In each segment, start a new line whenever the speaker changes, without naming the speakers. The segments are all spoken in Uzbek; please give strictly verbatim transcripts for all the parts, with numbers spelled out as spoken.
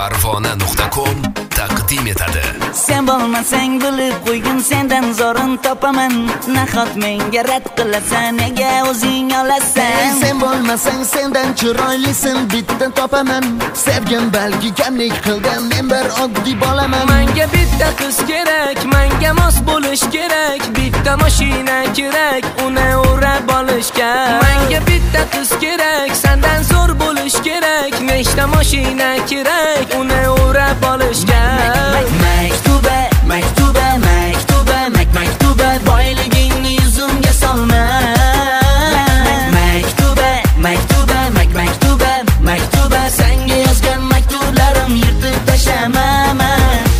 farg'ona nuqta com taqdim etadi.
Sen bo'lmasang bilib qo'ygin, sendan zo'rin topaman. Nahot menga rad qilasan, nega o'zing olasan?
Sen bo'lmasang sendan chiroylisin bitta topaman. Sevgim balki kamlik qilgan, men bir oddiy bolaman.
Menga bitta qiz kerak, menga mos bo'lish kerak. Bitta mashina kerak, uni o'rab olishga. Menga bitta qiz kerak, sendan zo'r bo'lish kerak. Nechta mashina kerak, uni o'rab olishga.
Maktuba, maktuba, maktuba, maktuba, boyligingni yuzimga solma. Maktuba, maktuba, maktuba, maktuba, senga yozgan maktublarim yirtib tashlamaman.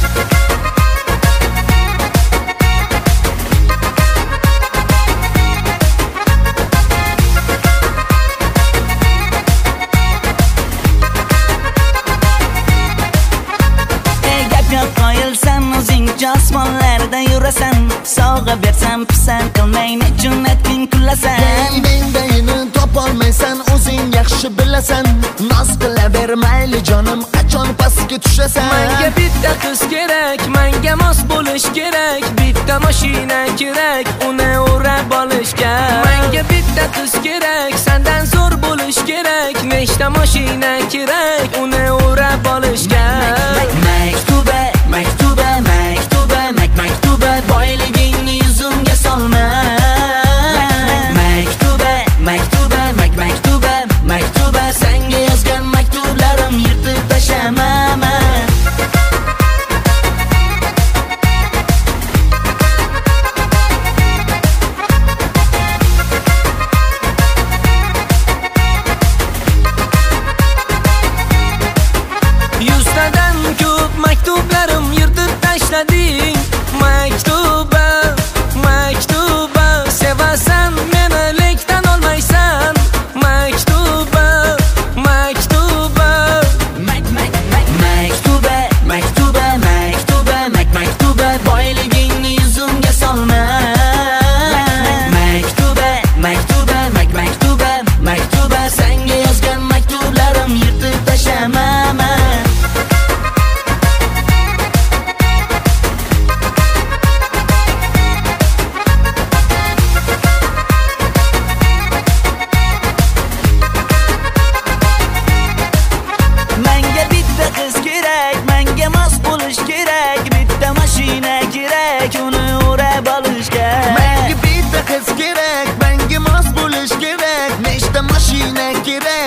Qoyilsan o'zingcha osmonlarda yurasan. Sovg'a bersam pisand qilmay nechun aytging kulasan.
Mendayini topolmaysan, o'zing yaxshi bilasan. Noz qilaver mayli jonim, qachon pastga tushasan?
Menga bitta qiz kerak, menga mos bo'lish kerak. Bitta mashina kerak, uni o'rab olishga. Menga bitta qiz kerak, sendan zo'r bo'lish kerak. Nechta mashina kerak, uni o'rab olishga.
Maktuba, maktuba, maktuba, maktuba, boyligingni yuzimga solma. Maktuba, maktuba, maktuba, maktuba, senga yozgan maktublarim yirtib tashlamaman.
Yuztadan ko'p maktublarim yirtib tashlading. Maktuba, maktuba, sevasan meni lekdan olmaysan. Maktuba, maktuba,
Maktuba, maktuba, maktuba, maktuba, boyligingni yuzimga solma. Maktuba, maktuba, maktuba, maktuba, senga yozgan maktublarim yirtib tashlamaman. Menga bitta qiz kerak, menga mos bo'lish kerak. Bitta mashina kerak, uni o'rab olishga.
Menga bitta qiz kerak, menga mos bo'lish kerak. Nechta mashina kerak,